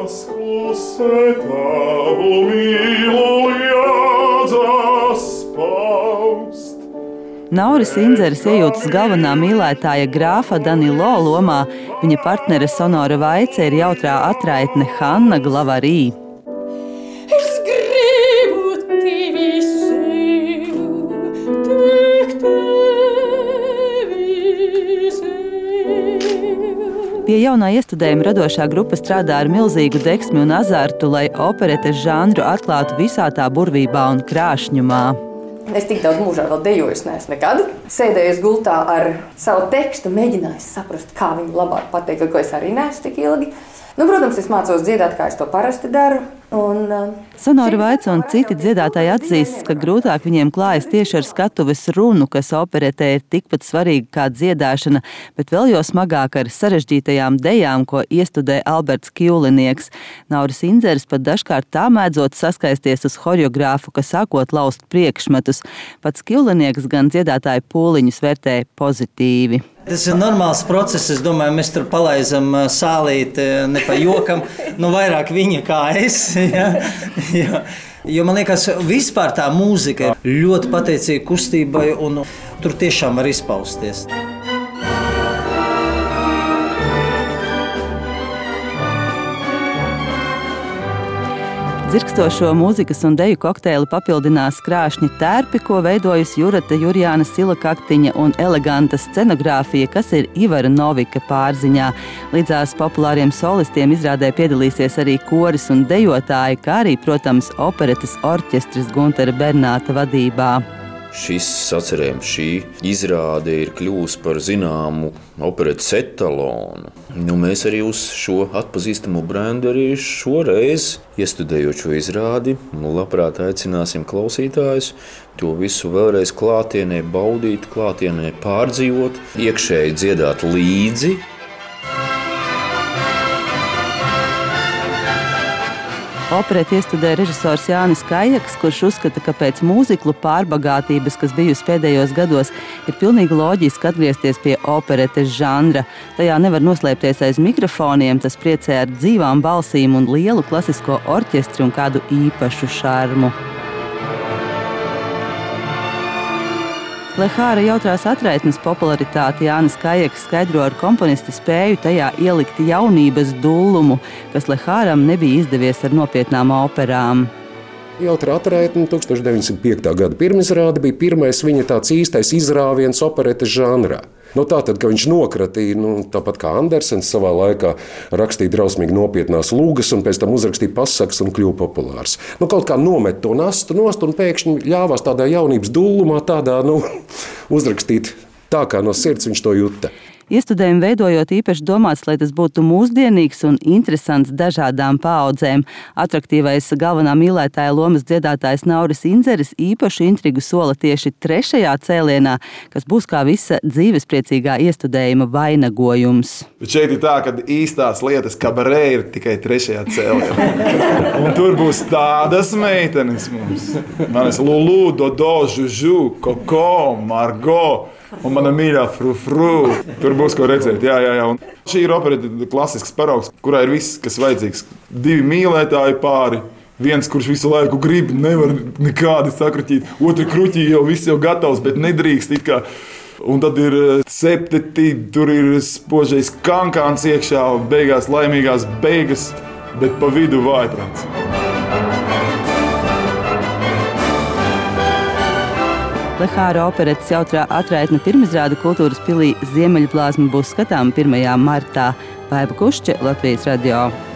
Nauris Indzeris iejūtas galvenā mīlētāja grāfa Danilo lomā. Viņa partnere Sonora Vaice ir jautrā atraitne Hanna Glavarī. Pie jaunā iestudējuma radošā grupa strādā ar milzīgu degsmi un azartu, lai operetes žanru atklātu visā tā burvībā un krāšņumā. Es tik daudz mūžā vēl dejojusi neesmu nekad. Sēdējusi gultā ar savu tekstu, mēģinājusi saprast, kā viņu labāk pateikt, ko es arī neesmu tik ilgi. Protams, es mācos dziedāt, kā es to parasti daru. Sonora Vaice un citi dziedātāji atzīst, ka grūtāk viņiem klājas tieši ar skatuves runu, kas operetē ir tikpat svarīga kā dziedāšana, bet vēl jau smagāk ar sarežģītajām dejām, ko iestudē Alberts Kjūlinieks. Nauris Indzeris pat dažkārt tā mēdzot saskaisties uz horeogrāfu, ka sākot laust priekšmetus. Pats Kjūlinieks gan dziedātāju pūliņus vērtē pozitīvi. Tas ir normāls process. Es domāju, mēs tur palaizam sālīti ne pa jokam, vairāk viņa kā es. Ja. Jo man liekas, vispār tā mūzika ir ļoti pateicīga kustībai un tur tiešām var izpausties. Dzirkstošo mūzikas un deju kokteili papildinās krāšņi tērpi, ko veidojusi Jurate Jurjāna Silakaktiņa un eleganta scenogrāfija, kas ir Ivara Novika pārziņā. Līdzās populāriem solistiem izrādē piedalīsies arī koris un dejotāji, kā arī, protams, operetes orķestris Guntera Bernāta vadībā. Šis sacerējums, šī izrāde ir kļuvusi par zināmu operetes etalonu. Mēs arī uz šo atpazīstamo brendu arī šoreiz, iestudējot šo izrādi, labprāt aicināsim klausītājus to visu vēlreiz klātienē baudīt, klātienē pārdzīvot, iekšēji dziedāt līdzi. Opereti iestudē režisors Jānis Kajaks, kurš uzskata, ka pēc mūziklu pārbagātības, kas bijusi pēdējos gados, ir pilnīgi loģiski atgriezties pie operetes žanra. Tajā nevar noslēpties aiz mikrofoniem, tas priecē ar dzīvām balsīm un lielu klasisko orķestri un kādu īpašu šarmu. Lehāra jautrās atraitnes popularitāti Jānis Kajaks skaidro ar komponista spēju tajā ielikt jaunības dullumu, kas Lehāram nebija izdevies ar nopietnām operām. Jautrā atraitne 1905. gada pirmizrāde bija pirmais viņa tāds īstais izrāviens operetes žanrā. Tātad, ka viņš nokratīja, tāpat kā Andersens savā laikā rakstīja drausmīgi nopietnās lūgas un pēc tam uzrakstīja pasakas un kļuva populārs. Kaut kā nomet to nastu nost un pēkšņi ļāvās tādā jaunības dullumā, tādā, uzrakstīt tā, kā no sirds viņš to juta. Iestudējumu veidojot īpaši domāts, lai tas būtu mūsdienīgs un interesants dažādām paaudzēm. Atraktīvais galvenā mīlētāja lomas dziedātājs Nauris Indzeris īpašu intrigu sola tieši 3. cēlienā, kas būs kā visa dzīvespriecīgā iestudējuma vainagojums. Bet šeit ir tā, ka īstās lietas kabarē ir tikai 3. cēlienā. Un tur būs tādas meitenes mums. Manas Lulu, Dodo, Žužu, Koko, Margo un mana mīļā Frufru. Tur būs ko redzēt, jā. Un šī ir opereta klasisks paraugs, kurā ir viss, kas vajadzīgs. 2 mīlētāji pāri, viens, kurš visu laiku grib, nevar nekādi sakruķīt. Otri kruķī jau viss jau gatavs, bet nedrīkst it kā. Un tad ir septeti, tur ir spožais kankāns iekšā, beigās laimīgās beigas, bet pa vidu vājprāts. Lehāra operetes jautrā atraitne pirmizrāde Kultūras pilī Ziemeļblāzma būs skatām 1. martā. Baiba Kušče, Latvijas radio.